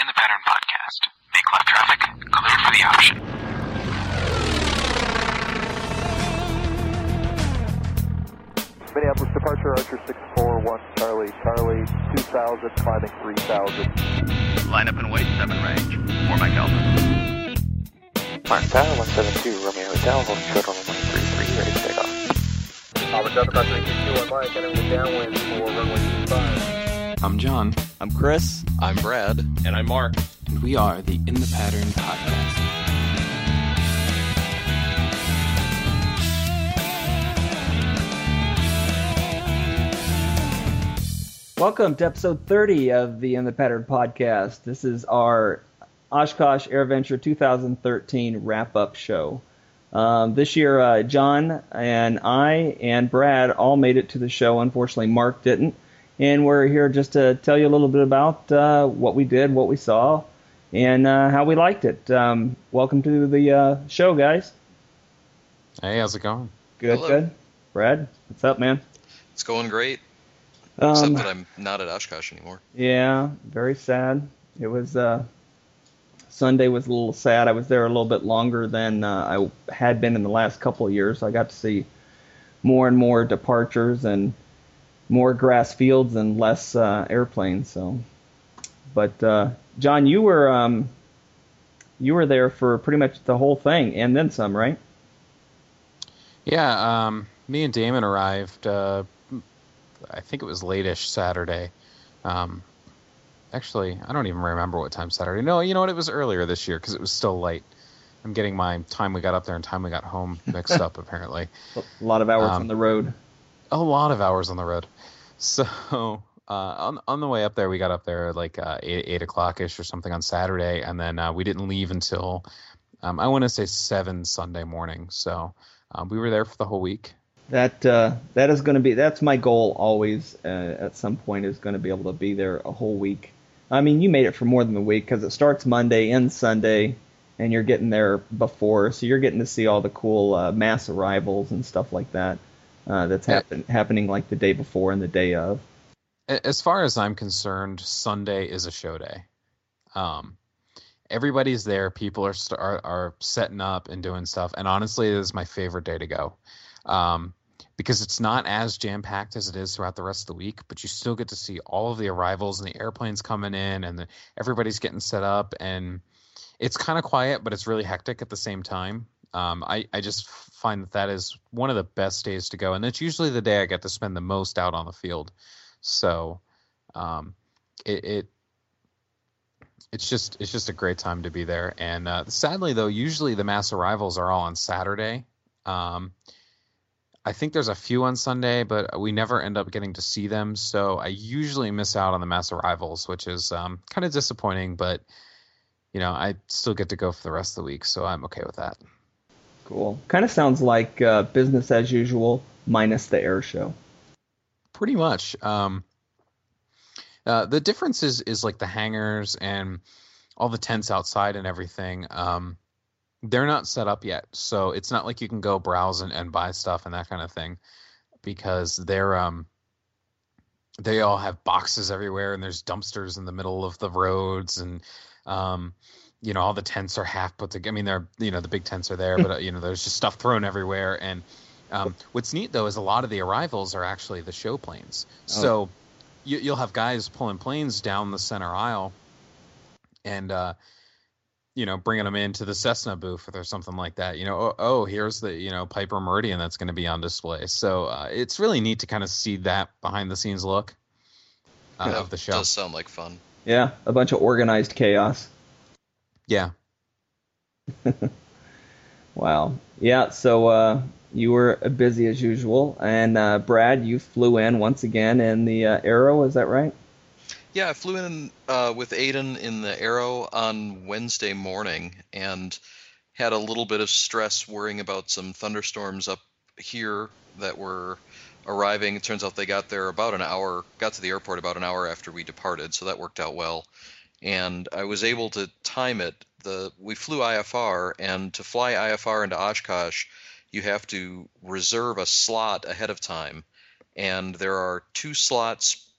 In the Pattern Podcast. Make left traffic clear for the option. Minneapolis departure, Archer 641, Charlie 2000, climbing 3000. Line up and wait, 7 range. 4 by Kelvin. Mark Tower, 172, Romeo Hotel, hold short on 133, ready to take off. Albert Delta, Patrick 221 Mike, entering the downwind for runway 25. I'm John. I'm Chris. I'm Brad. And I'm Mark. And we are the In the Pattern Podcast. Welcome to episode 30 of the In the Pattern Podcast. This is our Oshkosh AirVenture 2013 wrap-up show. This year, John and I and Brad all made it to the show. Unfortunately, Mark didn't. And we're here just to tell you a little bit about what we did, what we saw, and how we liked it. Welcome to the show, guys. Hey, how's it going? Good, Hello. good. Brad, what's up, man? It's going great, except that I'm not at Oshkosh anymore. Yeah, very sad. It was Sunday was a little sad. I was there a little bit longer than I had been in the last couple of years. I got to see more and more departures and more grass fields and less airplanes. So, but John, you were there for pretty much the whole thing and then some, right? Yeah, me and Damon arrived, I think it was late-ish Saturday. Actually, I don't even remember what time Saturday. No, you know what? It was earlier this year because it was still late. I'm getting my time we got up there and time we got home mixed up, apparently. A lot of hours on the road. A lot of hours on the road. So on the way up there, we got up there like 8 o'clock-ish or something on Saturday, and then we didn't leave until, I want to say 7 Sunday morning. So we were there for the whole week. That is going to be, that's my goal always at some point, is going to be able to be there a whole week. I mean, you made it for more than a week because it starts Monday, ends Sunday, and you're getting there before, so you're getting to see all the cool mass arrivals and stuff like that that's happening like the day before and the day of. As far as I'm concerned, Sunday is a show day. Everybody's there. People are setting up and doing stuff, and honestly, it is my favorite day to go. Because it's not as jam-packed as it is throughout the rest of the week, but you still get to see all of the arrivals and the airplanes coming in and everybody's getting set up, and it's kind of quiet, but it's really hectic at the same time. I just find that is one of the best days to go, and it's usually the day I get to spend the most out on the field. So it's just a great time to be there. And sadly, though, usually the mass arrivals are all on Saturday. I think there's a few on Sunday, but we never end up getting to see them. So I usually miss out on the mass arrivals, which is kind of disappointing. But, you know, I still get to go for the rest of the week, so I'm okay with that. Cool. Kind of sounds like business as usual minus the air show. Pretty much. The difference is like the hangars and all the tents outside and everything. They're not set up yet, so it's not like you can go browse and buy stuff and that kind of thing, because they all have boxes everywhere and there's dumpsters in the middle of the roads, and you know, all the tents are half put together. I mean, they're, you know, the big tents are there, but you know, there's just stuff thrown everywhere. And what's neat though is a lot of the arrivals are actually the show planes. So you'll have guys pulling planes down the center aisle and you know, bringing them into the Cessna booth or something like that. You know, here's the, you know, Piper Meridian that's going to be on display. So it's really neat to kind of see that behind the scenes look of the show. It does sound like fun. Yeah, a bunch of organized chaos. Yeah. Wow. Yeah, so you were busy as usual. And Brad, you flew in once again in the Arrow, is that right? Yeah, I flew in with Aiden in the Arrow on Wednesday morning and had a little bit of stress worrying about some thunderstorms up here that were arriving. It turns out they got there got to the airport about an hour after we departed, so that worked out well. And I was able to time it. We flew IFR, and to fly IFR into Oshkosh, you have to reserve a slot ahead of time. And there are 2 slots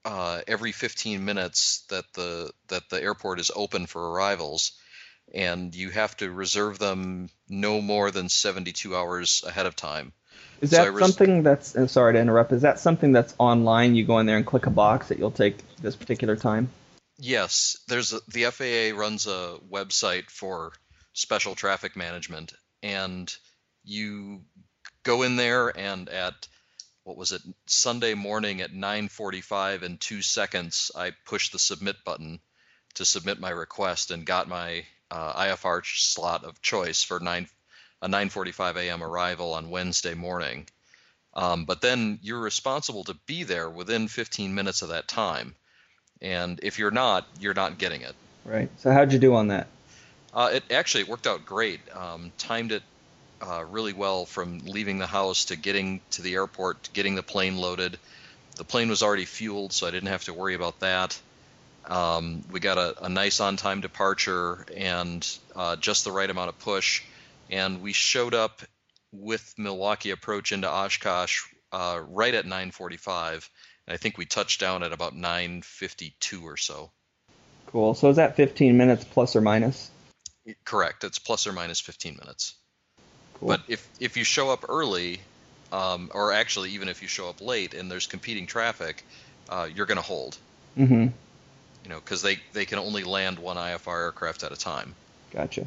every 15 minutes that the airport is open for arrivals, and you have to reserve them no more than 72 hours ahead of time. Is that something that's, sorry to interrupt, is that something that's online? You go in there and click a box that you'll take this particular time? Yes, the FAA runs a website for special traffic management, and you go in there, and at, Sunday morning at 9:45 and 2 seconds, I pushed the submit button to submit my request and got my IFR slot of choice for a 9:45 a.m. arrival on Wednesday morning. But then you're responsible to be there within 15 minutes of that time. And if you're not getting it. Right. So how'd you do on that? It worked out great. Timed it really well from leaving the house to getting to the airport, to getting the plane loaded. The plane was already fueled, so I didn't have to worry about that. We got a nice on-time departure and just the right amount of push. And we showed up with Milwaukee approach into Oshkosh right at 9:45. And I think we touched down at about 9:52 or so. Cool. So is that 15 minutes plus or minus? Correct. It's plus or minus 15 minutes. Cool. But if you show up early, or actually even if you show up late and there's competing traffic, you're going to hold. Mm-hmm. You know, because they can only land one IFR aircraft at a time. Gotcha.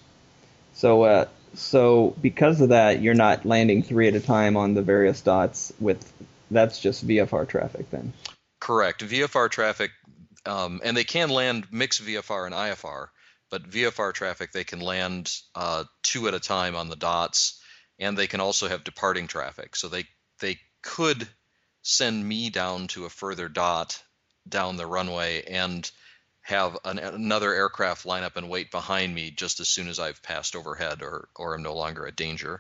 So because of that, you're not landing 3 at a time on the various dots that's just VFR traffic then? Correct. VFR traffic, and they can land mixed VFR and IFR, but VFR traffic, they can land 2 at a time on the dots, and they can also have departing traffic. So they could send me down to a further dot down the runway and have another aircraft line up and wait behind me just as soon as I've passed overhead or am no longer a danger.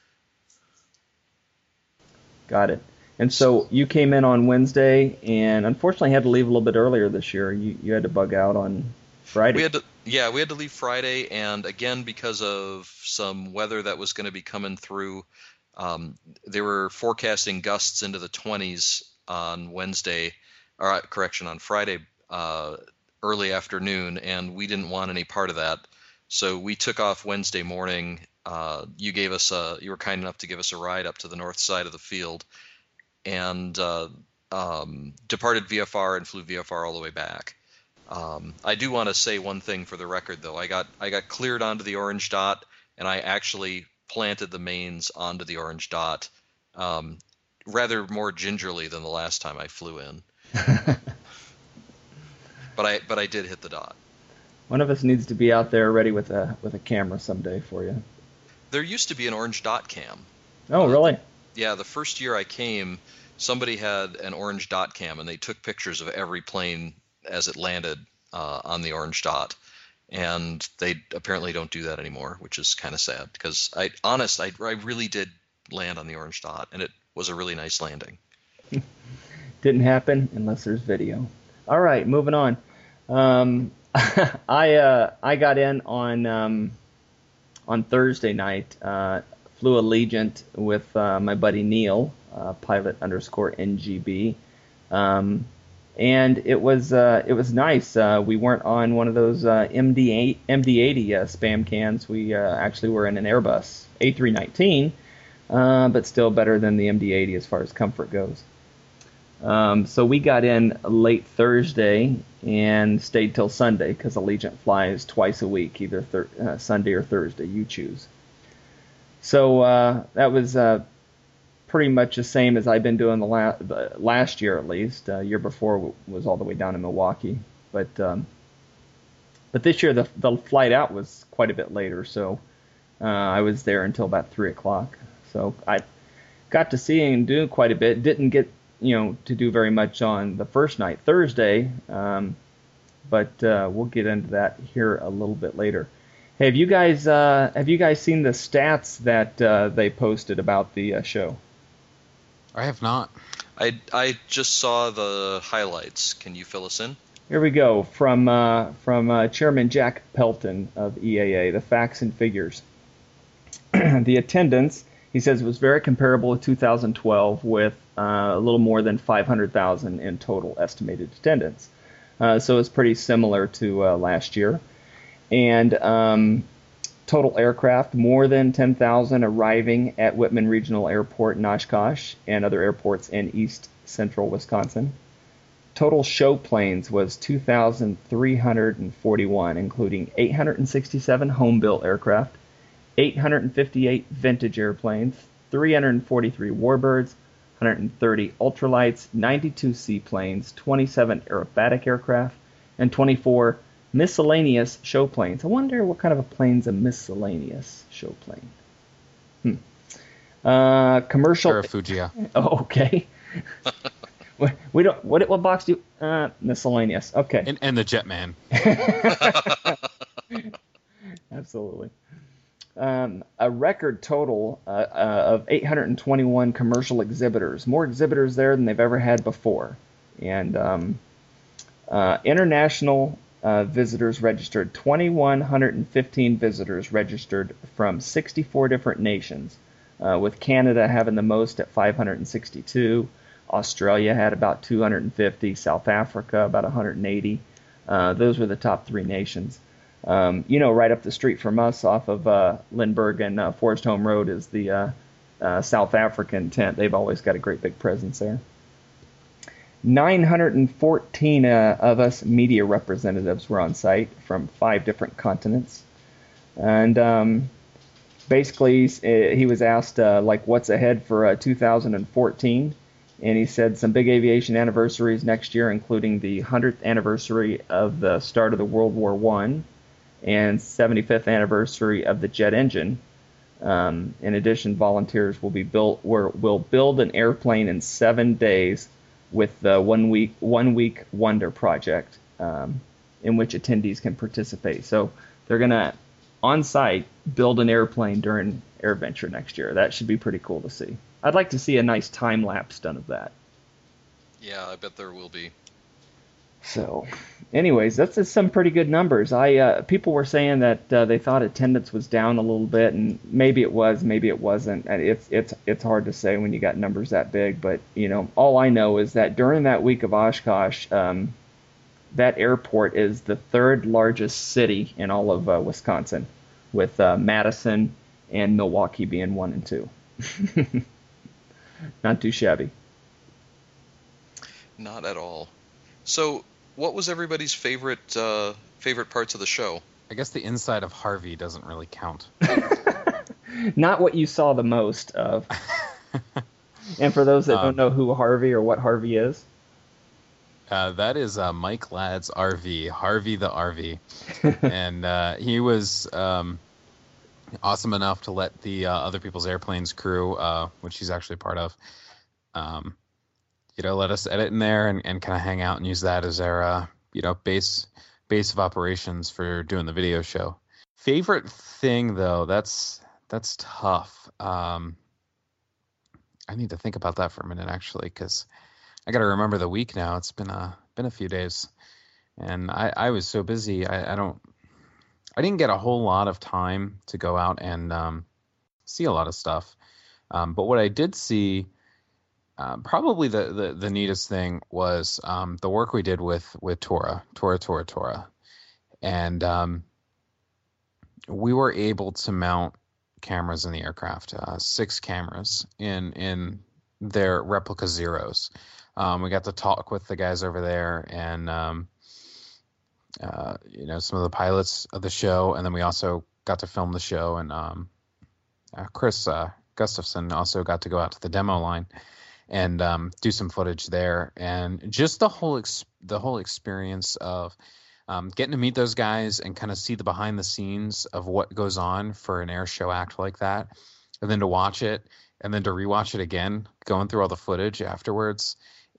Got it. And so you came in on Wednesday and unfortunately had to leave a little bit earlier this year. You had to bug out on Friday. We had to leave Friday, and again, because of some weather that was going to be coming through, they were forecasting gusts into the 20s on on Friday early afternoon, and we didn't want any part of that. So we took off Wednesday morning. You were kind enough to give us a ride up to the north side of the field, and departed VFR and flew VFR all the way back. I do want to say one thing for the record, though. I got cleared onto the orange dot, and I actually planted the mains onto the orange dot, rather more gingerly than the last time I flew in. But I did hit the dot. One of us needs to be out there ready with a camera someday for you. There used to be an orange dot cam. Oh, really? Yeah, the first year I came, somebody had an orange dot cam, and they took pictures of every plane as it landed on the orange dot. And they apparently don't do that anymore, which is kind of sad, because I really did land on the orange dot, and it was a really nice landing. Didn't happen unless there's video. All right, moving on. I got in on Thursday night. Flew Allegiant with my buddy Neil, pilot_NGB, and it was nice. We weren't on one of those MD80 spam cans. We actually were in an Airbus A319, but still better than the MD80 as far as comfort goes. So we got in late Thursday and stayed till Sunday because Allegiant flies twice a week, either Sunday or Thursday, you choose. So that was pretty much the same as I've been doing the last year at least. Year before was all the way down in Milwaukee, but this year the flight out was quite a bit later, so I was there until about 3 o'clock. So I got to see and do quite a bit. Didn't get to do very much on the first night, Thursday, but we'll get into that here a little bit later. Hey, have you guys seen the stats that they posted about the show? I have not. I just saw the highlights. Can you fill us in? Here we go from Chairman Jack Pelton of EAA. The facts and figures. The attendance He says it was very comparable to 2012 with a little more than 500,000 in total estimated attendance. So it's pretty similar to last year. And total aircraft, more than 10,000 arriving at Whitman Regional Airport in Oshkosh and other airports in east central Wisconsin. Total show planes was 2,341, including 867 home-built aircraft, 858 vintage airplanes, 343 warbirds, 130 ultralights, 92 seaplanes, 27 aerobatic aircraft, and 24 miscellaneous show planes. I wonder what kind of a plane's a miscellaneous show plane. Commercial. Parafugia. Oh, okay. We don't. What box do you? Miscellaneous. Okay. And the Jetman. Absolutely. A record total of 821 commercial exhibitors. More exhibitors there than they've ever had before. And international visitors registered. 2,115 visitors registered from 64 different nations, with Canada having the most at 562. Australia had about 250. South Africa about 180. Those were the top three nations. Right up the street from us off of Lindbergh and Forest Home Road is the South African tent. They've always got a great big presence there. 914 of us media representatives were on site from 5 different continents. And basically, he was asked, what's ahead for 2014? And he said some big aviation anniversaries next year, including the 100th anniversary of the start of the World War I and 75th anniversary of the jet engine. In addition, volunteers will build an airplane in 7 days with the one week wonder project, in which attendees can participate. So they're gonna on site build an airplane during AirVenture next year. That should be pretty cool to see. I'd like to see a nice time lapse done of that. Yeah, I bet there will be. So, anyways, that's just some pretty good numbers. People were saying that they thought attendance was down a little bit, and maybe it was, maybe it wasn't. And it's hard to say when you got numbers that big. But all I know is that during that week of Oshkosh, that airport is the 3rd largest city in all of Wisconsin, with Madison and Milwaukee being 1 and 2. Not too shabby. Not at all. So, what was everybody's favorite parts of the show? I guess the inside of Harvey doesn't really count. Not what you saw the most of. And for those that don't know who Harvey or what Harvey is, that is Mike Ladd's RV, Harvey the RV, and he was awesome enough to let the other people's airplanes crew, which he's actually part of, let us edit in there and kind of hang out and use that as our base of operations for doing the video show. Favorite thing though, that's tough. I need to think about that for a minute actually, because I got to remember the week now. It's been a few days, and I was so busy. I didn't get a whole lot of time to go out and see a lot of stuff. But what I did see, probably the neatest thing was the work we did with Tora. And we were able to mount cameras in the aircraft, 6 cameras in their replica Zeros. We got to talk with the guys over there and some of the pilots of the show, and then we also got to film the show, and Chris Gustafson also got to go out to the demo line and do some footage there, and just the whole experience of getting to meet those guys and kind of see the behind the scenes of what goes on for an air show act like that, and then to watch it and then to rewatch it again, going through all the footage afterwards,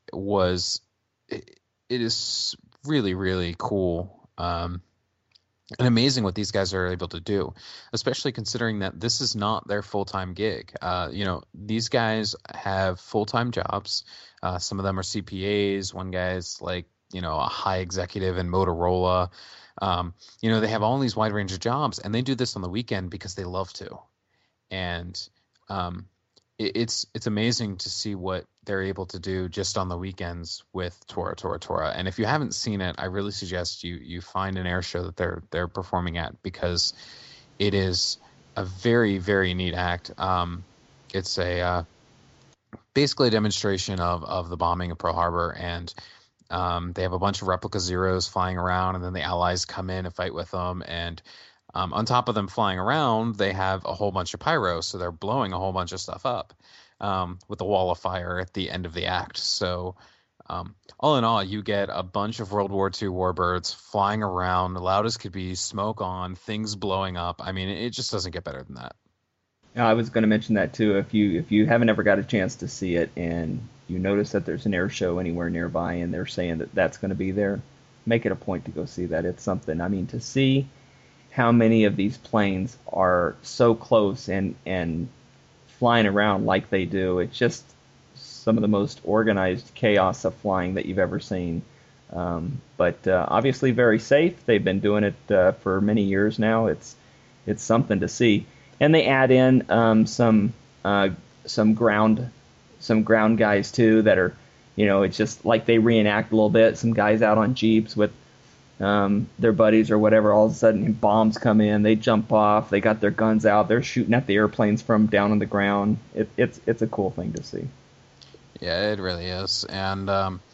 it is really, really cool. And amazing what these guys are able to do, especially considering that this is not their full-time gig. These guys have full-time jobs. Some of them are CPAs. One guy's a high executive in Motorola. They have all these wide range of jobs, and they do this on the weekend because they love to. And it's amazing to see what they're able to do just on the weekends with Tora Tora Tora. And if you haven't seen it, I really suggest you find an air show that they're performing at, because it is a very, very neat act. It's a basically a demonstration of the bombing of Pearl Harbor, and they have a bunch of replica Zeros flying around, and then the Allies come in and fight with them. And on top of them flying around, they have a whole bunch of pyro, so they're blowing a whole bunch of stuff up with a wall of fire at the end of the act. So all in all, you get a bunch of World War II warbirds flying around, loud as could be, smoke on, things blowing up. I mean, it just doesn't get better than that. I was going to mention that too. If you haven't ever got a chance to see it, and you notice that there's an air show anywhere nearby, and they're saying that that's going to be there, make it a point to go see that. It's something. I mean, to see how many of these planes are so close and flying around like they do, it's just some of the most organized chaos of flying that you've ever seen. But obviously very safe. They've been doing it for many years now. It's something to see. And they add in some ground guys too that are, it's just like they reenact a little bit. Some guys out on Jeeps with their buddies or whatever. All of a sudden bombs come in, they jump off, they got their guns out, they're shooting at the airplanes from down on the ground. It's a cool thing to see. Yeah, it really is. And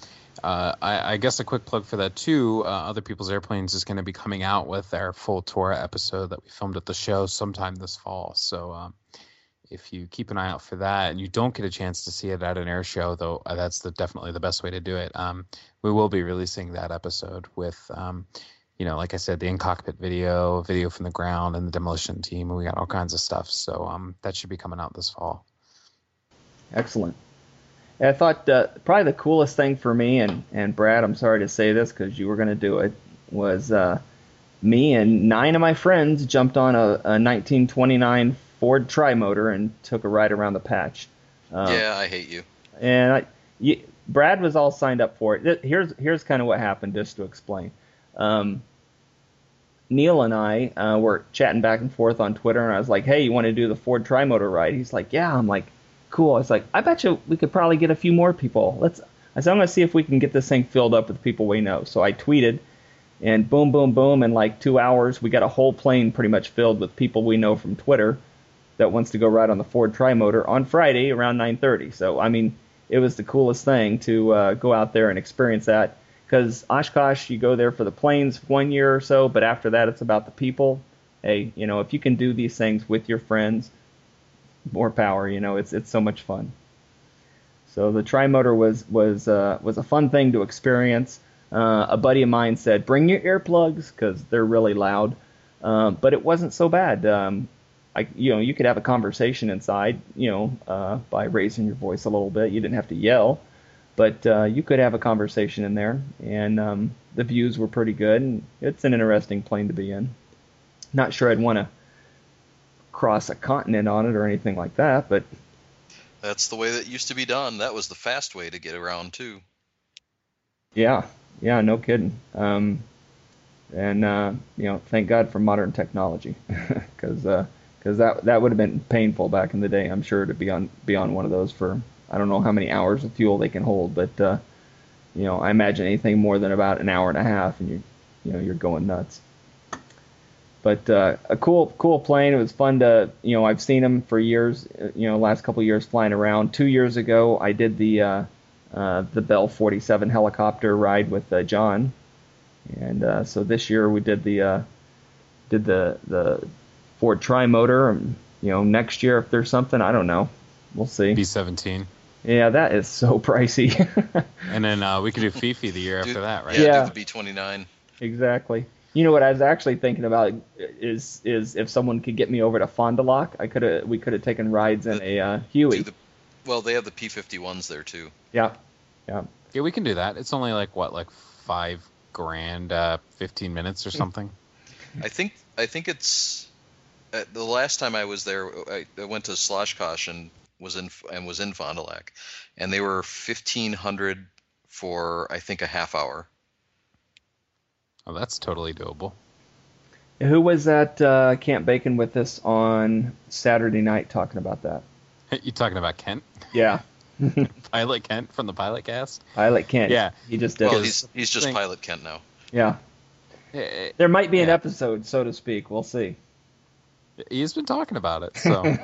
I guess a quick plug for that too. Other People's Airplanes is going to be coming out with their full Tora episode that we filmed at the show sometime this fall. So if you keep an eye out for that, and you don't get a chance to see it at an air show, though, that's definitely the best way to do it. We will be releasing that episode with, like I said, the in-cockpit video from the ground, and the demolition team, and we got all kinds of stuff. So that should be coming out this fall. Excellent. I thought probably the coolest thing for me, and Brad, I'm sorry to say this because you were going to do it, was me and 9 of my friends jumped on a 1929 Ford Tri-Motor and took a ride around the patch. Yeah, I hate you. And Brad was all signed up for it. Here's kind of what happened, just to explain. Neil and I were chatting back and forth on Twitter, and I was like, hey, you want to do the Ford Tri-Motor ride? He's like, yeah. I'm like, cool. I was like, I bet you we could probably get a few more people. I said, I'm going to see if we can get this thing filled up with people we know. So I tweeted, and boom, boom, boom, in like 2 hours, we got a whole plane pretty much filled with people we know from Twitter that wants to go ride on the Ford Tri-Motor on Friday around 9:30. So, I mean, it was the coolest thing to go out there and experience that. Because Oshkosh, you go there for the planes 1 year or so, but after that, it's about the people. Hey, if you can do these things with your friends, more power. It's so much fun. So the Tri-Motor was a fun thing to experience. A buddy of mine said, bring your earplugs because they're really loud. But it wasn't so bad. You could have a conversation inside, by raising your voice a little bit. You didn't have to yell, but you could have a conversation in there. And the views were pretty good. And it's an interesting plane to be in. Not sure I'd want to cross a continent on it or anything like that, but that's the way that used to be done. That was the fast way to get around too. Yeah, no kidding. And thank God for modern technology, because that would have been painful back in the day. I'm sure to be on one of those for I don't know how many hours of fuel they can hold, but I imagine anything more than about an hour and a half, and you're going nuts. But a cool plane. It was fun to, I've seen them for years, last couple of years flying around. 2 years ago, I did the Bell 47 helicopter ride with John. And so this year we did the Ford Tri-Motor. And, next year, if there's something, I don't know. We'll see. B-17. Yeah, that is so pricey. And then we could do Fifi the year after that, right? Yeah, do the B-29. Exactly. What I was actually thinking about is if someone could get me over to Fond du Lac, we could have taken rides in a Huey. They have the P-51s there too. Yeah. Yeah, we can do that. It's only like $5,000, 15 minutes or something. I think it's the last time I was there. I went to Sloshkosh and was in Fond du Lac, and they were $1,500 for I think a half hour. Oh, that's totally doable. Who was at Camp Bacon with us on Saturday night talking about that? You talking about Kent? Yeah. Pilot Kent from the Pilot Cast? Pilot Kent. Yeah. He just did. Well, he's just Pilot Kent now. Yeah. There might be an episode, so to speak. We'll see. He's been talking about it. So,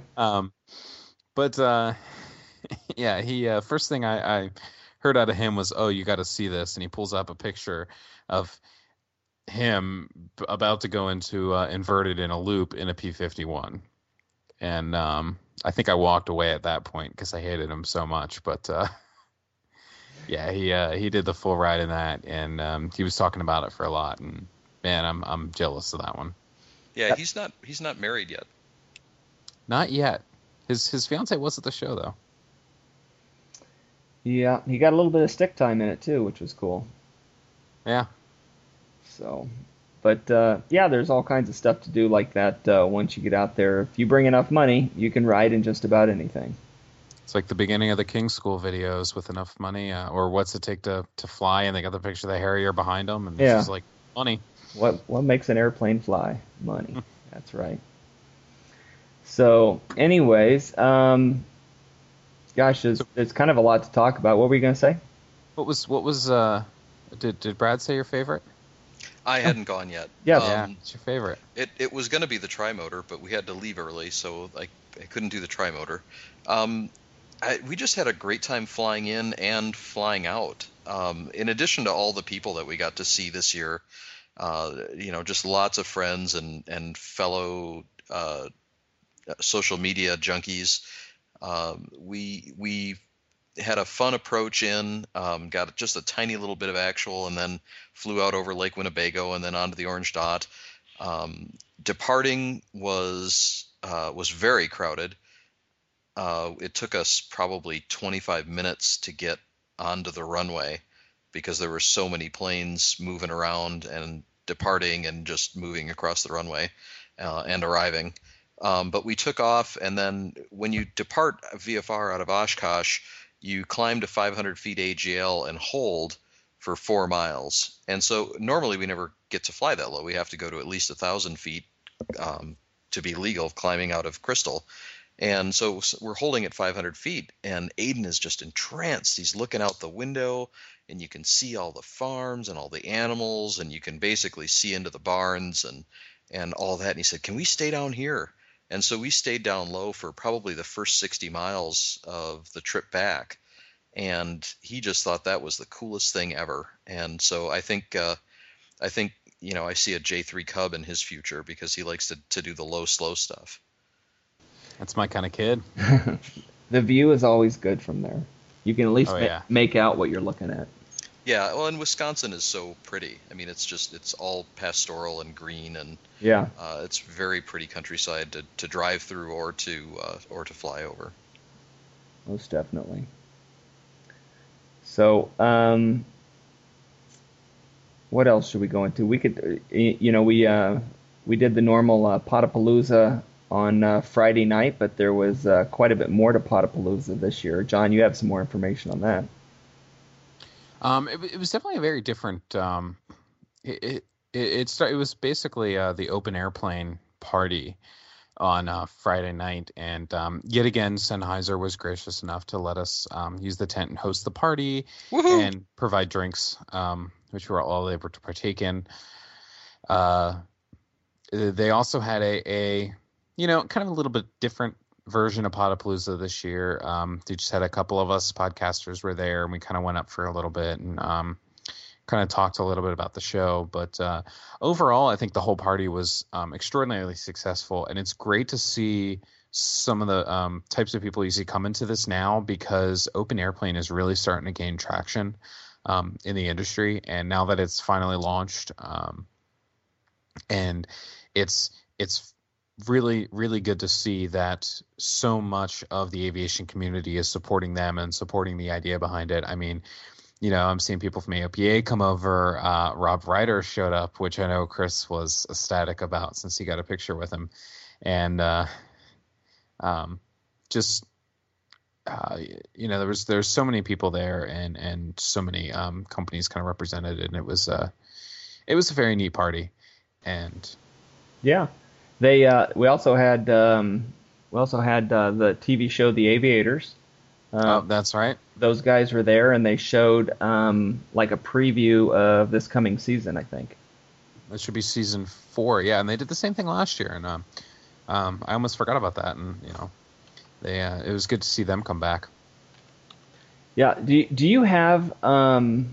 yeah. He first thing I heard out of him was, "Oh, you got to see this," and he pulls up a picture of him about to go into inverted in a loop in a P-51, and I think I walked away at that point because I hated him so much. But yeah, he did the full ride in that, and he was talking about it for a lot. And man, I'm jealous of that one. Yeah, he's not married yet. Not yet. His fiance was at the show though. Yeah, he got a little bit of stick time in it too, which was cool. Yeah. So, but yeah, there's all kinds of stuff to do like that once you get out there. If you bring enough money, you can ride in just about anything. It's like the beginning of the King School videos with enough money, or what's it take to fly, and they got the picture of the Harrier behind them, and it's just like money. What makes an airplane fly? Money. That's right. So, anyways, gosh, there's kind of a lot to talk about. What were you going to say? What was did Brad say your favorite? I hadn't gone yet. Yeah. It's your favorite. It was going to be the Trimotor, but we had to leave early, so I couldn't do the Trimotor. We just had a great time flying in and flying out. In addition to all the people that we got to see this year, just lots of friends and fellow social media junkies. We had a fun approach in, got just a tiny little bit of actual, and then flew out over Lake Winnebago and then onto the Orange Dot. Departing was very crowded. It took us probably 25 minutes to get onto the runway because there were so many planes moving around and departing and just moving across the runway and arriving. But we took off, and then when you depart VFR out of Oshkosh, you climb to 500 feet AGL and hold for 4 miles. And so normally we never get to fly that low. We have to go to at least 1,000 feet to be legal climbing out of Crystal. And so we're holding at 500 feet, and Aiden is just entranced. He's looking out the window, and you can see all the farms and all the animals, and you can basically see into the barns and all that. And he said, "Can we stay down here?" And so we stayed down low for probably the first 60 miles of the trip back. And he just thought that was the coolest thing ever. And so I think I see a J3 Cub in his future because he likes to do the low, slow stuff. That's my kind of kid. The view is always good from there. You can at least make out what you're looking at. Yeah, well, and Wisconsin is so pretty. I mean, it's all pastoral and green, and it's very pretty countryside to drive through or to fly over. Most definitely. So, what else should we go into? We could, we did the normal Potapalooza on Friday night, but there was quite a bit more to Potapalooza this year. John, you have some more information on that. It was definitely a very different. It was basically the open airplane party on Friday night, and yet again, Sennheiser was gracious enough to let us use the tent and host the party. Woohoo! And provide drinks, which we were all able to partake in. They also had a kind of a little bit different version of Potapalooza this year. They just had a couple of us podcasters were there, and we kind of went up for a little bit and kind of talked a little bit about the show. But overall, I think the whole party was extraordinarily successful, and it's great to see some of the types of people you see come into this now, because open airplane is really starting to gain traction in the industry, and now that it's finally launched, and it's really, really good to see that so much of the aviation community is supporting them and supporting the idea behind it. I mean, I'm seeing people from AOPA come over. Rob Ryder showed up, which I know Chris was ecstatic about since he got a picture with him. And there's so many people there and so many companies kind of represented, and it was a very neat party. And yeah. We also had We also had the TV show The Aviators. Oh, that's right. Those guys were there, and they showed like a preview of this coming season, I think. It should be season 4, yeah. And they did the same thing last year, and I almost forgot about that. And they it was good to see them come back. Yeah. Do you have them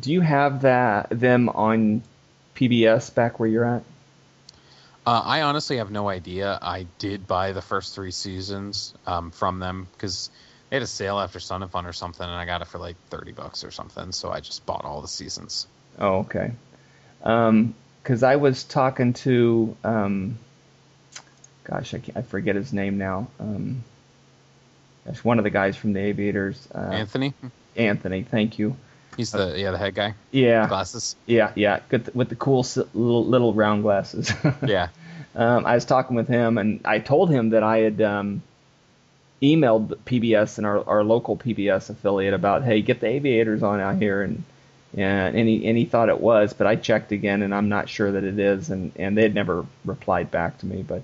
on PBS back where you're at? I honestly have no idea. I did buy the first 3 seasons from them because they had a sale after Sun and Fun or something, and I got it for like $30 or something. So I just bought all the seasons. Oh, okay. Because I was talking to, gosh, I forget his name now. That's one of the guys from the Aviators. Anthony. Anthony, thank you. He's the head guy. Yeah. Glasses. Yeah. Good with the cool little round glasses. Yeah. I was talking with him, and I told him that I had emailed PBS and our local PBS affiliate about, hey, get the Aviators on out here, and he thought it was, but I checked again, and I'm not sure that it is, and they had never replied back to me, but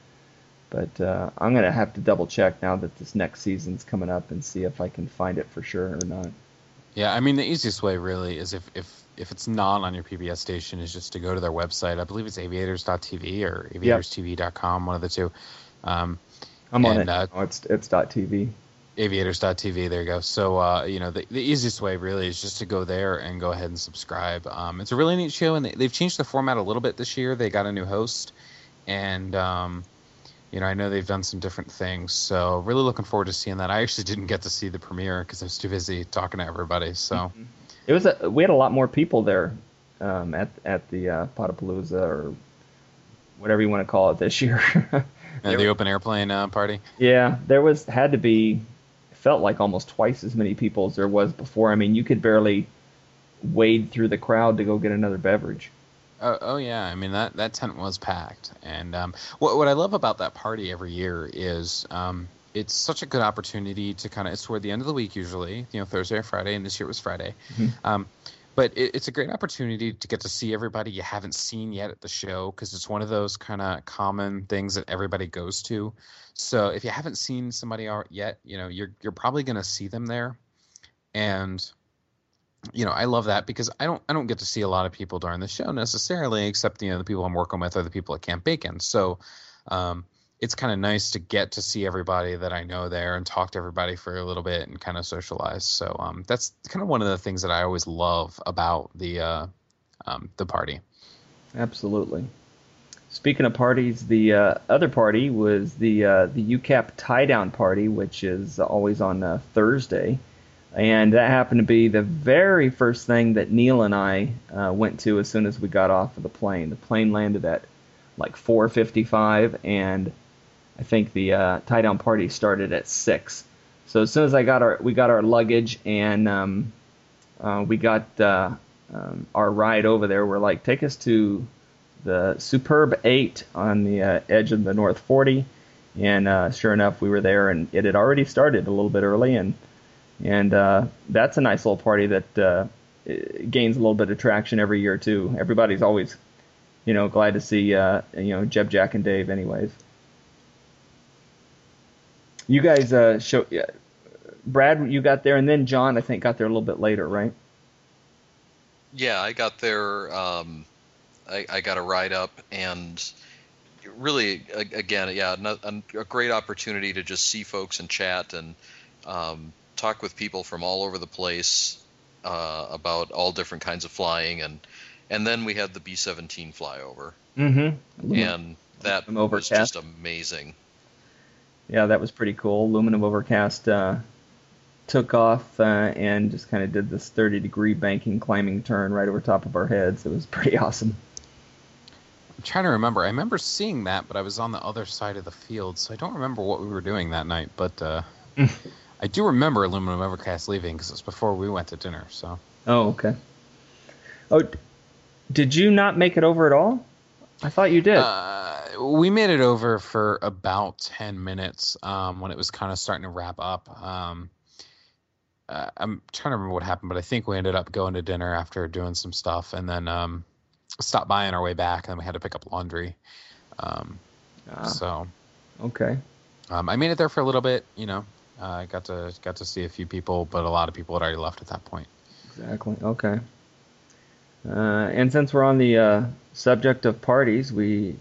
I'm gonna have to double check now that this next season's coming up and see if I can find it for sure or not. Yeah, I mean, the easiest way really is if it's not on your PBS station is just to go to their website. I believe it's aviators.tv or aviatorstv.com, one of the two. I'm on it. It's .tv. Aviators.tv, there you go. So, the easiest way really is just to go there and go ahead and subscribe. It's a really neat show, and they've changed the format a little bit this year. They got a new host, and I know they've done some different things, so really looking forward to seeing that. I actually didn't get to see the premiere because I was too busy talking to everybody. So we had a lot more people there at the Potapalooza or whatever you want to call it this year. The open airplane party. Yeah, had to be, felt like almost twice as many people as there was before. I mean, you could barely wade through the crowd to go get another beverage. Oh yeah, I mean that tent was packed, and what I love about that party every year is it's such a good opportunity to it's toward the end of the week usually, Thursday or Friday, and this year it was Friday, but it's a great opportunity to get to see everybody you haven't seen yet at the show because it's one of those kind of common things that everybody goes to. So if you haven't seen somebody yet, you're probably going to see them there, and I love that because I don't get to see a lot of people during the show necessarily, except the people I'm working with or the people at Camp Bacon. So it's kind of nice to get to see everybody that I know there and talk to everybody for a little bit and kind of socialize. So that's kind of one of the things that I always love about the party. Absolutely. Speaking of parties, the other party was the UCAP tie-down party, which is always on Thursday. And that happened to be the very first thing that Neil and I went to as soon as we got off of the plane. The plane landed at like 4:55, and I think the tie-down party started at 6. So as soon as we got our luggage and we got our ride over there, we're like, take us to the Superb 8 on the edge of the North 40. And sure enough, we were there, and it had already started a little bit early, and that's a nice little party that gains a little bit of traction every year too. Everybody's always, glad to see Jeb, Jack, and Dave. Anyways, you guys Brad, you got there, and then John, I think, got there a little bit later, right? Yeah, I got there. I got a ride up, and really, again, a great opportunity to just see folks and chat and talk with people from all over the place about all different kinds of flying, and then we had the B-17 flyover, and that was just amazing. Yeah, that was pretty cool. Aluminum Overcast took off and just kind of did this 30-degree banking climbing turn right over top of our heads. It was pretty awesome. I'm trying to remember. I remember seeing that, but I was on the other side of the field, so I don't remember what we were doing that night, but I do remember Aluminum Overcast leaving because it was before we went to dinner. So. Oh, okay. Oh, did you not make it over at all? I thought you did. We made it over for about 10 minutes when it was kind of starting to wrap up. I'm trying to remember what happened, but I think we ended up going to dinner after doing some stuff, and then stopped by on our way back, and then we had to pick up laundry. So. Okay. I made it there for a little bit. I got to see a few people, but a lot of people had already left at that point. Exactly. Okay. And since we're on the subject of parties, the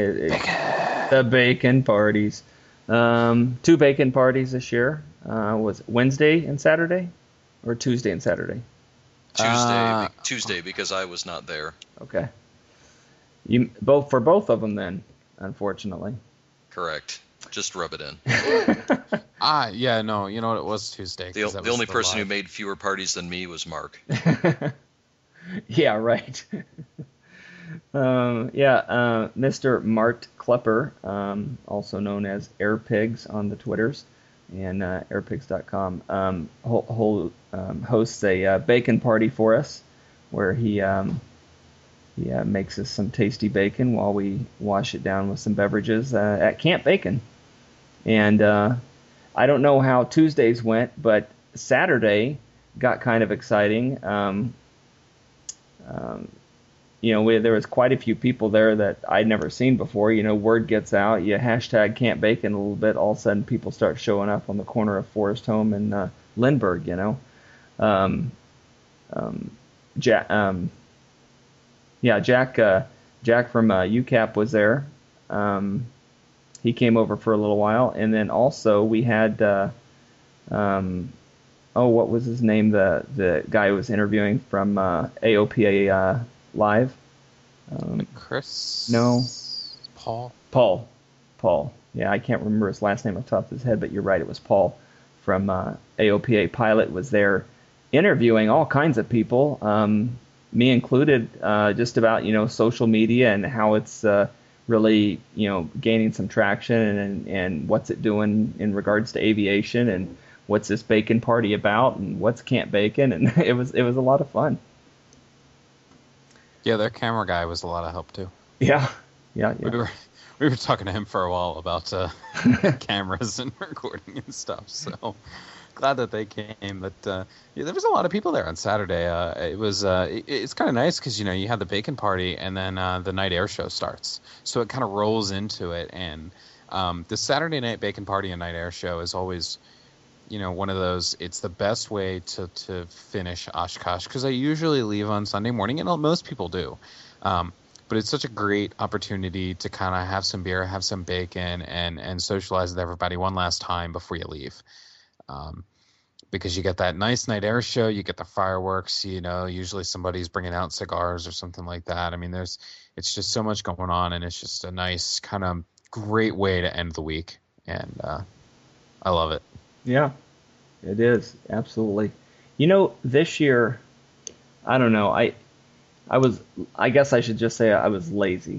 bacon parties. 2 bacon parties this year. Was it Wednesday and Saturday, or Tuesday and Saturday? Tuesday because I was not there. Okay. You for both of them then, unfortunately. Correct. Just rub it in. Yeah, no, you know what? It was Tuesday. The only person who made fewer parties than me was Mark. Yeah, right. Mr. Mart Klepper, also known as Airpigs on the Twitters and airpigs.com, hosts a bacon party for us, where he makes us some tasty bacon while we wash it down with some beverages at Camp Bacon. And I don't know how Tuesdays went, but Saturday got kind of exciting. There was quite a few people there that I'd never seen before. Word gets out, you hashtag Camp Bacon a little bit, all of a sudden people start showing up on the corner of Forest Home and Lindbergh. Jack from UCAP was there. He came over for a little while, and then also we had what was his name? The guy who was interviewing from AOPA Live. Chris? No. Paul. Yeah, I can't remember his last name off the top of his head, but you're right, it was Paul from AOPA Pilot was there interviewing all kinds of people, me included, just about, social media and how it's really, gaining some traction and what's it doing in regards to aviation and what's this bacon party about and what's Camp Bacon, and it was a lot of fun. Yeah, their camera guy was a lot of help too. Yeah. We were talking to him for a while about cameras and recording and stuff. So glad that they came. But there was a lot of people there on Saturday. It's kind of nice because you have the bacon party and then the night air show starts, so it kind of rolls into it. And the Saturday night bacon party and night air show is always one of those, it's the best way to finish Oshkosh, because I usually leave on Sunday morning, and most people do. But it's such a great opportunity to kind of have some beer, have some bacon, and socialize with everybody one last time before you leave. Because you get that nice night air show, you get the fireworks, usually somebody's bringing out cigars or something like that. I mean, it's just so much going on, and it's just a nice kind of great way to end the week. And I love it. Yeah, it is. Absolutely. This year, I don't know. I guess I should just say I was lazy.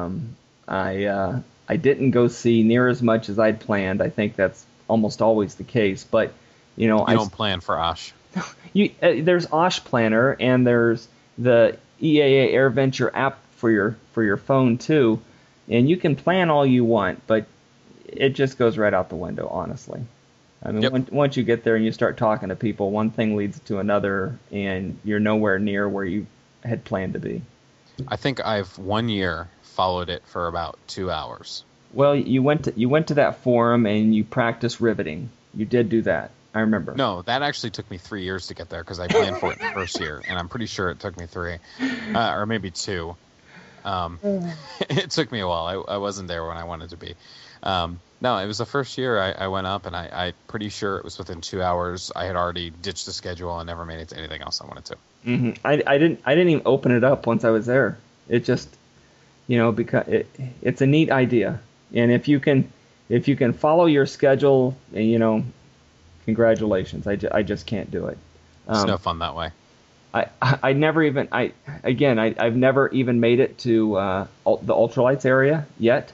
I didn't go see near as much as I'd planned. I think that's almost always the case. But, you don't plan for Osh. There's Osh Planner, and there's the EAA AirVenture app for your phone too. And you can plan all you want, but it just goes right out the window, honestly. I mean, Yep. Once you get there and you start talking to people, one thing leads to another, and you're nowhere near where you had planned to be. I think I've 1 year followed it for about 2 hours. Well, you went to that forum and you practiced riveting. You did do that. I remember. No, that actually took me 3 years to get there because I planned for it the first year, and I'm pretty sure it took me 3, or maybe 2. It took me a while. I wasn't there when I wanted to be. No, it was the first year I went up, and I'm pretty sure it was within 2 hours. I had already ditched the schedule and never made it to anything else I wanted to. Mm-hmm. I didn't even open it up once I was there. It just, because it's a neat idea, and if you can follow your schedule, congratulations. I just can't do it. It's no fun that way. I've never even made it to the ultralights area yet.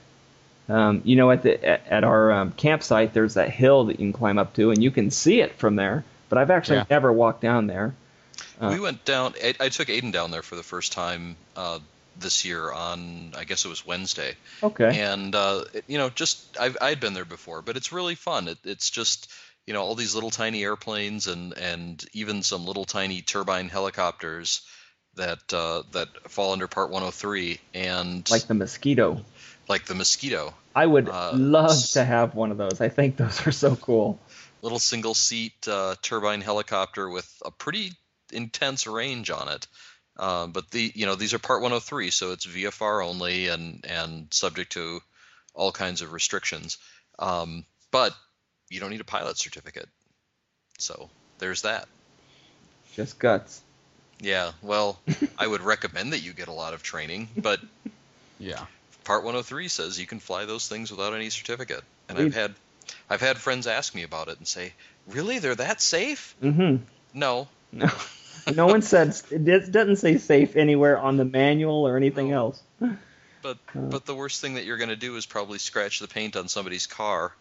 At our campsite, there's that hill that you can climb up to, and you can see it from there. But I've actually never walked down there. We went down. I took Aiden down there for the first time this year on, I guess it was Wednesday. Okay. And I'd been there before, but it's really fun. It's just all these little tiny airplanes and even some little tiny turbine helicopters that fall under Part 103, and like the Mosquito. like the Mosquito. I would love to have one of those. I think those are so cool. Little single-seat turbine helicopter with a pretty intense range on it. But these are Part 103, so it's VFR only and subject to all kinds of restrictions. But you don't need a pilot certificate. So there's that. Just guts. Yeah, well, I would recommend that you get a lot of training, but Yeah. Part 103 says you can fly those things without any certificate. And I've had friends ask me about it and say, "Really? They're that safe?" Mm-hmm. No. No one said it doesn't say safe anywhere on the manual or anything else. But the worst thing that you're going to do is probably scratch the paint on somebody's car.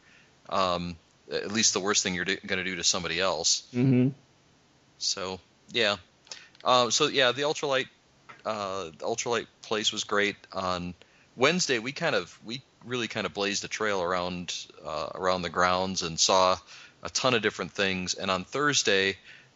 At least the worst thing you're going to do to somebody else. Mm-hmm. So yeah. The ultralight place was great. On Wednesday, we really kind of blazed a trail around the grounds and saw a ton of different things. And on Thursday,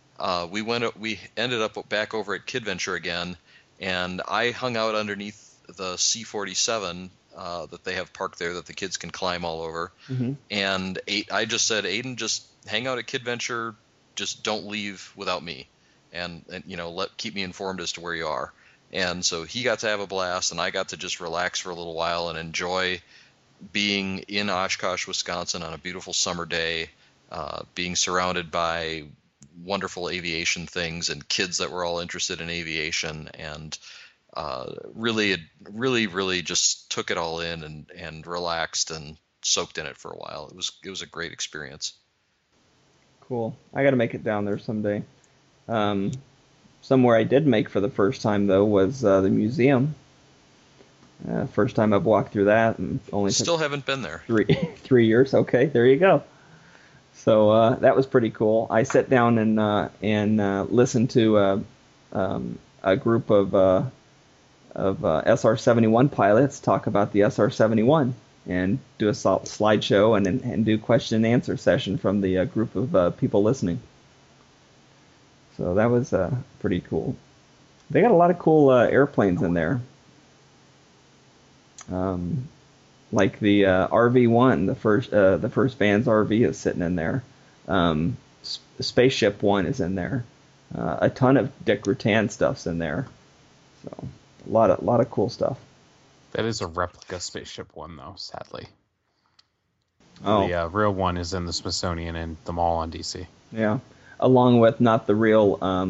we ended up back over at KidVenture again, and I hung out underneath the C-47 that they have parked there that the kids can climb all over. Mm-hmm. And I just said, Aiden, just hang out at KidVenture, just don't leave without me, and keep me informed as to where you are. And so he got to have a blast, and I got to just relax for a little while and enjoy being in Oshkosh, Wisconsin on a beautiful summer day, being surrounded by wonderful aviation things and kids that were all interested in aviation, and really just took it all in and relaxed and soaked in it for a while. It was a great experience. Cool. I got to make it down there someday. Somewhere I did make for the first time, though, was the museum. First time I've walked through that, and only still haven't been there. 3 years. Okay, there you go. So that was pretty cool. I sat down and listened to a group of SR-71 pilots talk about the SR-71 and do a slideshow and do question and answer session from the group of people listening. So that was pretty cool. They got a lot of cool airplanes in there. Like the RV-1, the first Vans RV is sitting in there. Spaceship 1 is in there. A ton of Dick Rutan stuff's in there. So a lot of cool stuff. That is a replica Spaceship One, though, sadly. Oh. The real one is in the Smithsonian in the mall on DC. Yeah, along with not the real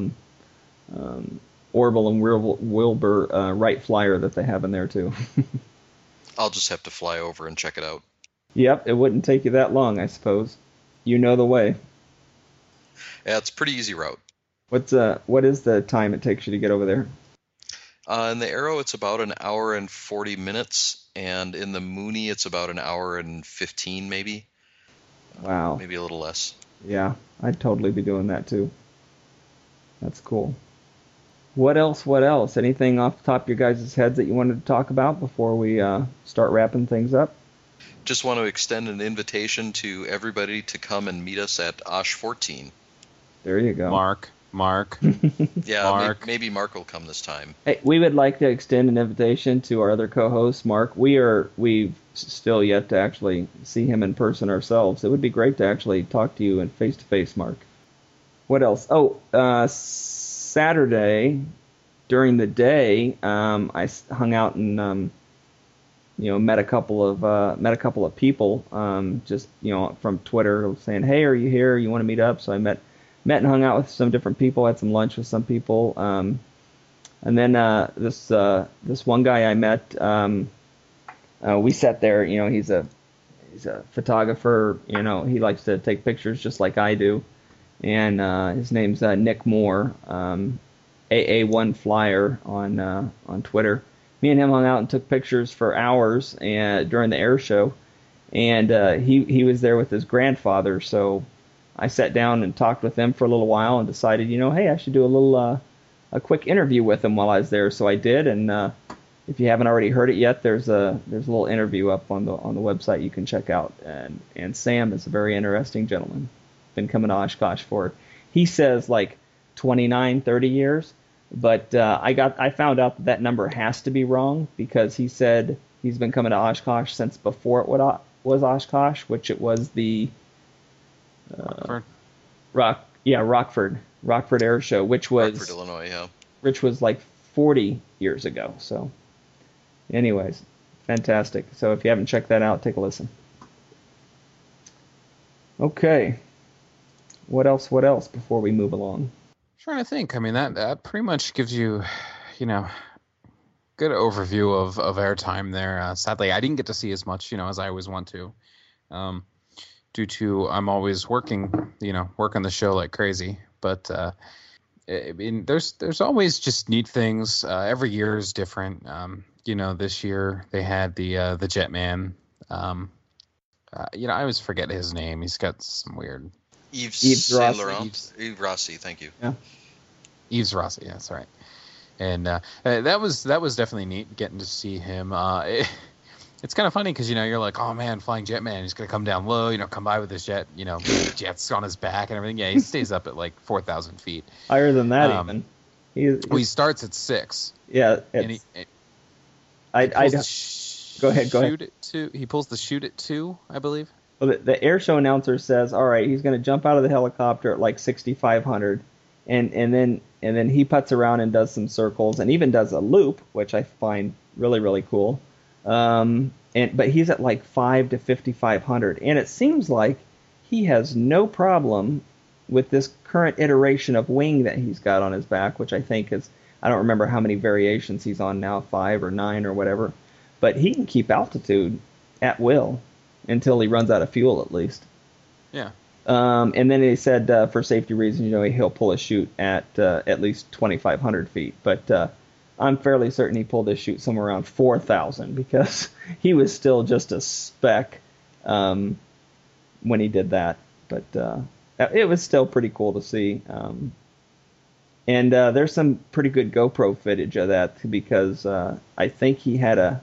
Orville and Wilbur Wright Flyer that they have in there too. I'll just have to fly over and check it out. Yep, it wouldn't take you that long, I suppose. You know the way. Yeah, it's a pretty easy route. What is the time it takes you to get over there? In the Arrow, it's about an hour and 40 minutes, and in the Mooney, it's about an hour and 15, maybe. Wow. Maybe a little less. Yeah, I'd totally be doing that too. That's cool. What else? Anything off the top of your guys' heads that you wanted to talk about before we start wrapping things up? Just want to extend an invitation to everybody to come and meet us at Osh 14. There you go. Mark. Yeah, Mark. Maybe Mark will come this time. Hey, we would like to extend an invitation to our other co-host, Mark. We've still yet to actually see him in person ourselves. It would be great to actually talk to you in face-to-face, Mark. What else? Oh, Saturday during the day, I hung out and met a couple of people just from Twitter saying, "Hey, are you here? You want to meet up?" So I met and hung out with some different people, had some lunch with some people, and then this one guy I met, we sat there. He's a photographer. He likes to take pictures just like I do, and his name's Nick Moore, AA1 Flyer on Twitter. Me and him hung out and took pictures for hours during the air show, and he was there with his grandfather, so I sat down and talked with him for a little while and decided, hey, I should do a quick interview with him while I was there. So I did, and if you haven't already heard it yet, there's a little interview up on the website you can check out. And Sam is a very interesting gentleman. Been coming to Oshkosh for, he says, like 29, 30 years. But I found out that number has to be wrong because he said he's been coming to Oshkosh since before it was Oshkosh, which it was the Rockford. Rockford Air Show, which was Rockford, Illinois, yeah. which was like 40 years ago. So, anyways, fantastic. So if you haven't checked that out, take a listen. Okay. What else before we move along? Trying to think. I mean, that pretty much gives you, good overview of airtime there. Sadly, I didn't get to see as much, as I always want to, due to I'm always working the show like crazy. But I mean, there's always just neat things. Every year is different. This year they had the Jetman. I always forget his name. He's got some weird. Yves Rossi. Yves Rossi, thank you. Yeah. Yves Rossi, yeah, that's right. And that was definitely neat getting to see him. It's kind of funny because you're like, oh man, flying Jetman, he's gonna come down low, come by with his jet, jets on his back and everything. Yeah, he stays up at like 4,000 feet. Higher than that even. He starts at 6. Yeah, and go ahead. He pulls the shoot at 2, I believe. Well, the air show announcer says, all right, he's going to jump out of the helicopter at like 6,500, and then he putts around and does some circles and even does a loop, which I find really, really cool. But he's at like 5 to 5,500, and it seems like he has no problem with this current iteration of wing that he's got on his back, which I think is, I don't remember how many variations he's on now, 5 or 9 or whatever, but he can keep altitude at will until he runs out of fuel, at least. Yeah. And then he said for safety reasons, he'll pull a chute at least 2,500 feet. But I'm fairly certain he pulled his chute somewhere around 4,000 because he was still just a speck when he did that. But it was still pretty cool to see. And there's some pretty good GoPro footage of that because I think he had a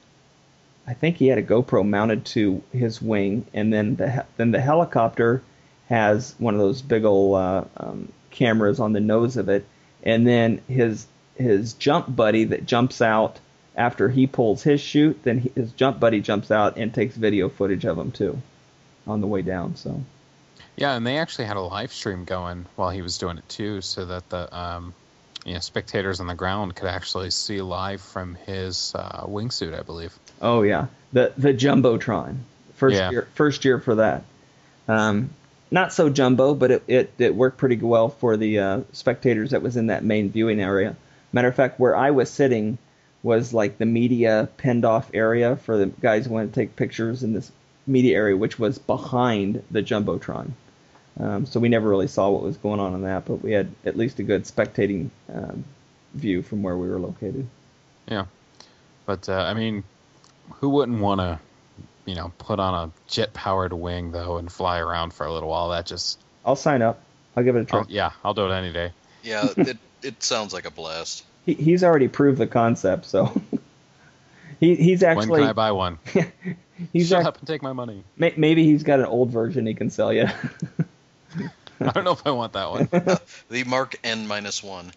GoPro mounted to his wing, and then the helicopter has one of those big old cameras on the nose of it, and then his jump buddy that jumps out after he pulls his chute, then his jump buddy jumps out and takes video footage of him too on the way down. So yeah, and they actually had a live stream going while he was doing it too, so that the spectators on the ground could actually see live from his wingsuit, I believe. Oh yeah, the Jumbotron, first year for that. Not so jumbo, but it worked pretty well for the spectators that was in that main viewing area. Matter of fact, where I was sitting was like the media penned off area for the guys who want to take pictures in this media area, which was behind the Jumbotron. So we never really saw what was going on in that, but we had at least a good spectating view from where we were located. Yeah, but I mean, who wouldn't want to, put on a jet-powered wing though and fly around for a little while? I'll sign up. I'll give it a try. I'll do it any day. Yeah, it sounds like a blast. He's already proved the concept, so he's actually. When can I buy one? Shut up and take my money. Maybe he's got an old version he can sell you. I don't know if I want that one. The Mark N-1.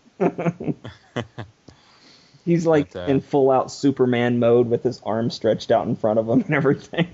He's like in full-out Superman mode with his arms stretched out in front of him and everything.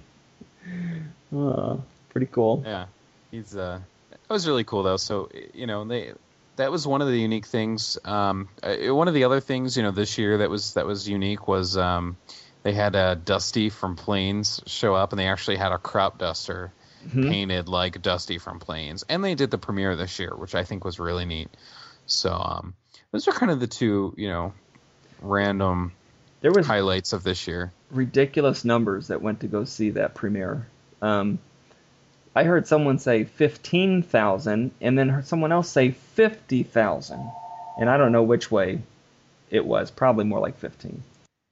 Pretty cool. Yeah, that was really cool though. So that was one of the unique things. One of the other things this year that was unique was they had Dusty from Planes show up, and they actually had a crop duster painted like Dusty from Planes, and they did the premiere this year, which I think was really neat. So those are kind of the two random highlights of this year. Ridiculous numbers that went to go see that premiere. I heard someone say 15,000, and then heard someone else say 50,000, and I don't know which way it was. Probably more like 15.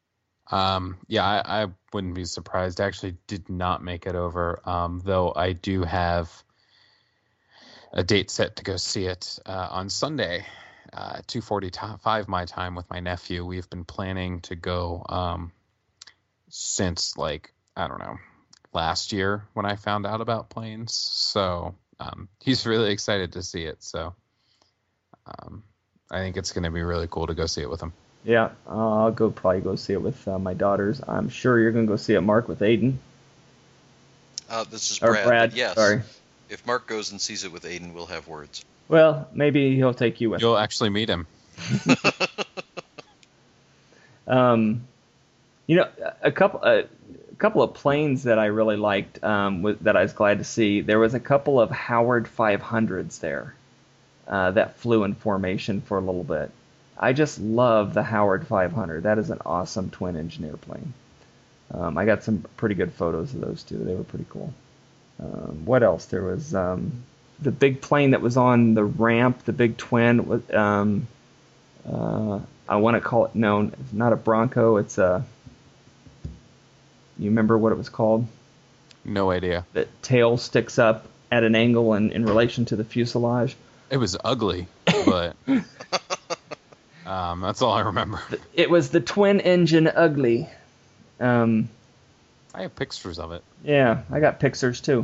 I wouldn't be surprised. I actually did not make it over, though I do have a date set to go see it on Sunday. 2:45 my time with my nephew. We've been planning to go since last year when I found out about Planes. So he's really excited to see it. So I think it's going to be really cool to go see it with him. Yeah, I'll probably go see it with my daughters. I'm sure you're going to go see it, Mark, with Aiden. This is Or Brad. Brad, But yes, sorry. if Mark goes and sees it with Aiden, we'll have words. Well, maybe he'll take you with him. You'll actually meet him. A couple of planes that I really liked that I was glad to see. There was a couple of Howard 500s there that flew in formation for a little bit. I just love the Howard 500. That is an awesome twin-engine airplane. I got some pretty good photos of those too. They were pretty cool. What else? There was the big plane that was on the ramp, the big twin. I want to call it, no, it's not a Bronco. It's a, you remember what it was called? No idea. The tail sticks up at an angle in relation to the fuselage. It was ugly, but that's all I remember. It was the twin-engine ugly. I have pictures of it. Yeah, I got pictures too.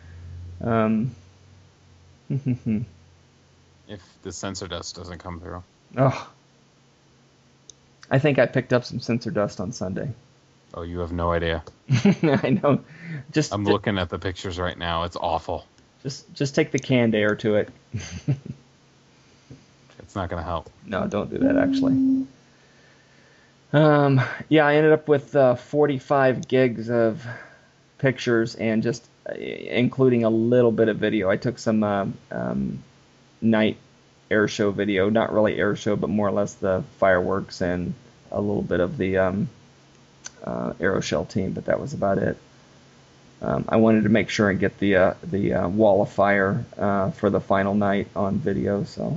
If the sensor dust doesn't come through. Oh, I think I picked up some sensor dust on Sunday. Oh, you have no idea. I know. I'm looking at the pictures right now. It's awful. Just take the canned air to it. It's not going to help. No, don't do that, actually. Yeah, I ended up with 45 gigs of pictures and just including a little bit of video. I took some night air show video, not really air show, but more or less the fireworks and a little bit of the Aeroshell team, but that was about it. I wanted to make sure and get the wall of fire for the final night on video, so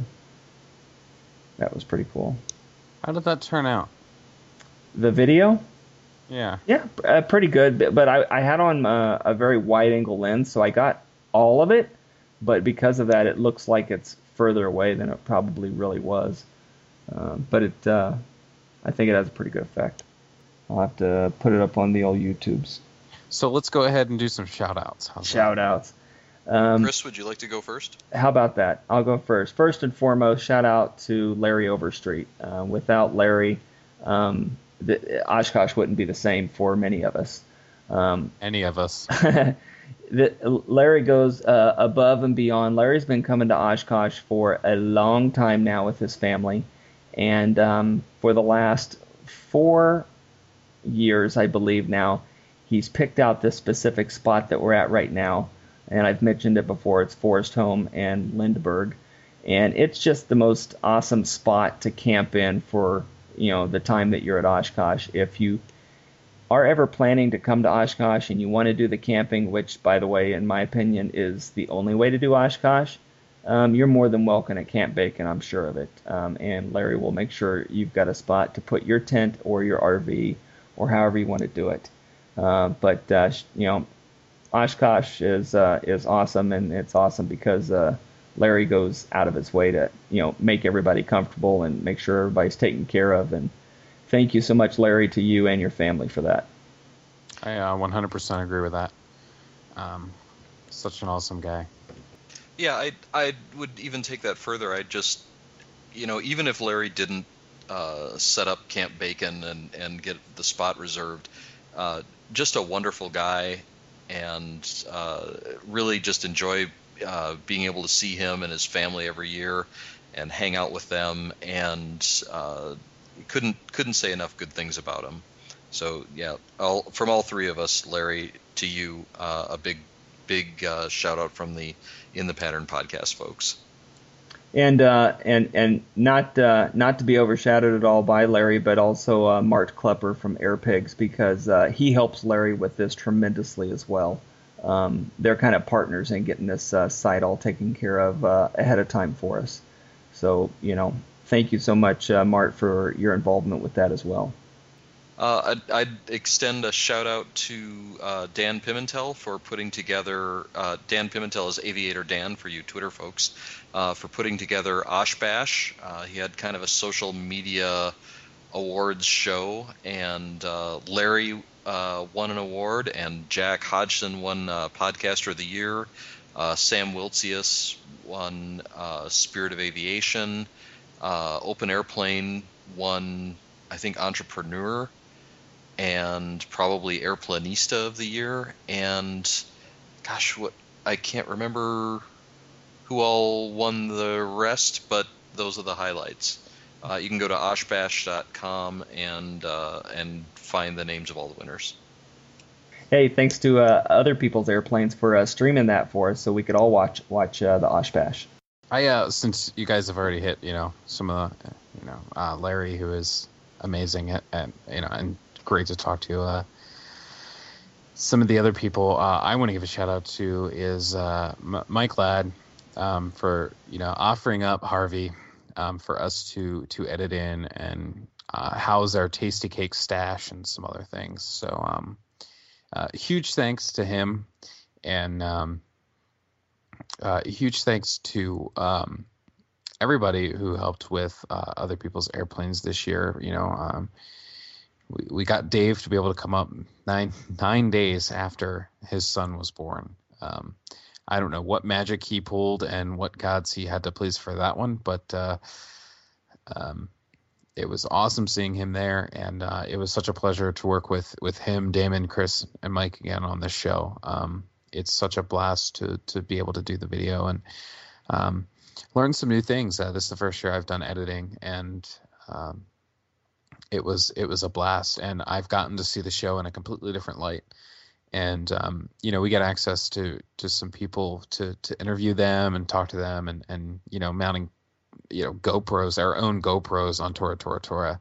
that was pretty cool. How did that turn out? The video? Yeah. Yeah, pretty good, but I had on a very wide-angle lens, so I got all of it, but because of that, it looks like it's further away than it probably really was. But I think it has a pretty good effect. I'll have to put it up on the old YouTubes. So let's go ahead and do some shout-outs. Shout-outs. Chris, would you like to go first? How about that? I'll go first. First and foremost, shout-out to Larry Overstreet. Without Larry, Oshkosh wouldn't be the same for many of us. Any of us. Larry goes above and beyond. Larry's been coming to Oshkosh for a long time now with his family, and for the last 4 years, I believe now, he's picked out this specific spot that we're at right now, and I've mentioned it before. It's Forest Home and Lindbergh, and it's just the most awesome spot to camp in for the time that you're at Oshkosh. If you are ever planning to come to Oshkosh and you want to do the camping, which, by the way, in my opinion, is the only way to do Oshkosh, you're more than welcome at Camp Bacon, I'm sure of it. And Larry will make sure you've got a spot to put your tent or your RV or however you want to do it. But Oshkosh is awesome, and it's awesome because Larry goes out of his way to make everybody comfortable and make sure everybody's taken care of. And thank you so much, Larry, to you and your family for that. I 100% agree with that. Such an awesome guy. Yeah, I would even take that further. I just, even if Larry didn't set up Camp Bacon and get the spot reserved, just a wonderful guy, and really just enjoy being able to see him and his family every year and hang out with them, and couldn't say enough good things about him. So yeah, from all three of us, Larry, to you, a big shout out from the In the Pattern podcast folks. And not to be overshadowed at all by Larry, but also Mart Klepper from Air Pigs, because he helps Larry with this tremendously as well. They're kind of partners in getting this site all taken care of ahead of time for us. So, thank you so much, Mart, for your involvement with that as well. I'd extend a shout out to Dan Pimentel for putting together. Dan Pimentel is Aviator Dan for you Twitter folks, for putting together Osh Bash. He had kind of a social media awards show, and Larry won an award, and Jack Hodgson won Podcaster of the Year. Sam Wiltzius won Spirit of Aviation, Open Airplane won, I think, Entrepreneur and probably Airplanista of the year. And gosh, I can't remember who all won the rest, but those are the highlights. You can go to oshbash.com and find the names of all the winners. Hey, thanks to other people's airplanes for streaming that for us, so we could all watch the Osh Bash. Since you guys have already hit, some of the, Larry, who is amazing and great to talk to. Some of the other people I want to give a shout out to is Mike Ladd for offering up Harvey for us to edit in and house our Tasty Cake stash and some other things. So huge thanks to him, and huge thanks to everybody who helped with other people's airplanes this year. We got Dave to be able to come up 9 days after his son was born. I don't know what magic he pulled and what gods he had to please for that one, but it was awesome seeing him there, and it was such a pleasure to work with him, Damon, Chris, and Mike again on this show. It's such a blast to be able to do the video and learn some new things. This is the first year I've done editing, and it was a blast, and I've gotten to see the show in a completely different light. And we get access to some people to interview them and talk to them, and mounting GoPros, our own GoPros on Tora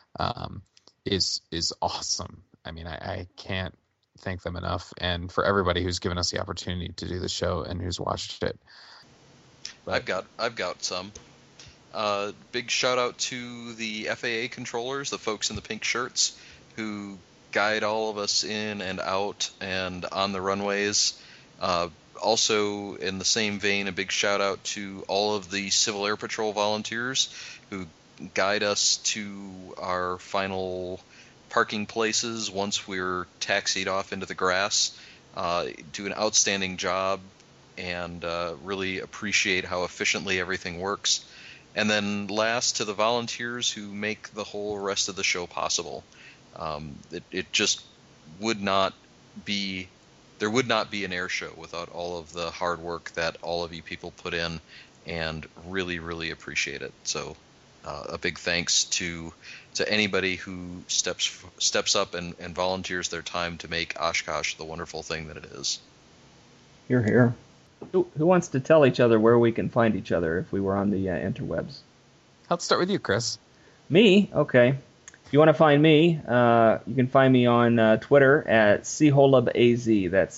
is awesome. I mean, I can't thank them enough, and for everybody who's given us the opportunity to do the show and who's watched it. But I've got some. Big shout out to the FAA controllers, the folks in the pink shirts who guide all of us in and out and on the runways. Also, in the same vein, a big shout out to all of the Civil Air Patrol volunteers who guide us to our final parking places once we're taxied off into the grass. Do an outstanding job, and really appreciate how efficiently everything works. And then last, to the volunteers who make the whole rest of the show possible. It just would not be, there would not be an air show without all of the hard work that all of you people put in, and really, really appreciate it. So a big thanks to anybody who steps up and volunteers their time to make Oshkosh the wonderful thing that it is. You're here. Who wants to tell each other where we can find each other if we were on the interwebs? Let's start with you, Chris. Me? Okay. If you want to find me, you can find me on Twitter at CHOLUBAZ. That's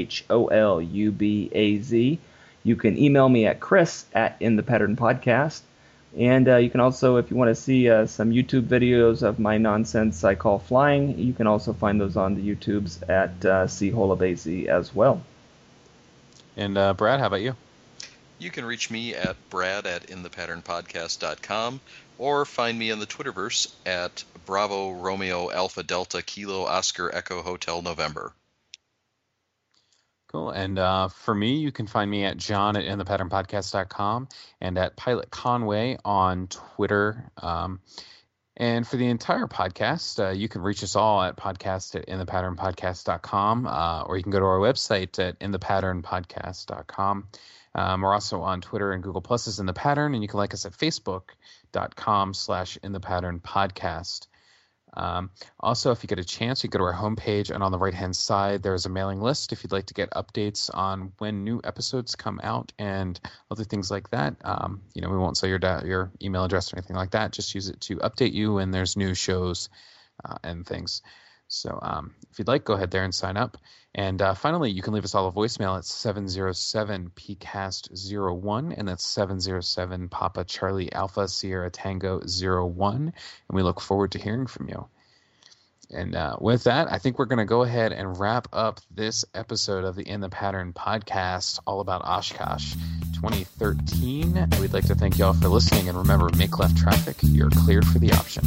CHOLUBAZ. You can email me at chris@InThePatternPodcast. And you can also, if you want to see some YouTube videos of my nonsense I call flying, you can also find those on the YouTubes at CHOLUBAZ as well. And Brad, how about you? You can reach me at brad@inthepatternpodcast.com, or find me on the Twitterverse at Bravo Romeo Alpha Delta Kilo Oscar Echo Hotel November. Cool. And for me, you can find me at john@inthepatternpodcast.com and at Pilot Conway on Twitter. And for the entire podcast, you can reach us all at podcast@inthepatternpodcast.com, or you can go to our website at inthepatternpodcast.com. We're also on Twitter and Google Plus as In The Pattern, and you can like us at facebook.com/inthepatternpodcast. Also, if you get a chance, you go to our homepage, and on the right-hand side, there's a mailing list if you'd like to get updates on when new episodes come out and other things like that. We won't say your email address or anything like that. Just use it to update you when there's new shows and things. So if you'd like, go ahead there and sign up. And finally, you can leave us all a voicemail at 707-PCAST-01, and that's 707 Papa Charlie Alpha Sierra Tango 01, and we look forward to hearing from you. And with that, I think we're going to go ahead and wrap up this episode of the In the Pattern podcast, all about Oshkosh 2013. We'd like to thank you all for listening, and remember, make left traffic. You're cleared for the option.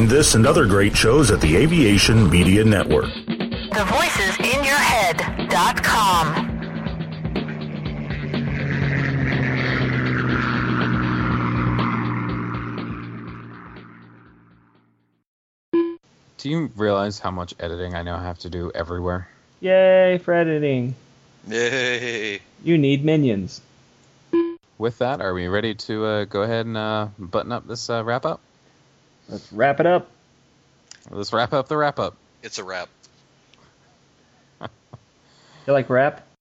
find this and other great shows at the Aviation Media Network. TheVoicesInYourHead.com. Do you realize how much editing I now have to do everywhere? Yay for editing. Yay! You need minions. With that, are we ready to go ahead and button up this wrap-up? Let's wrap it up. Let's wrap up the wrap-up. It's a wrap. You like rap?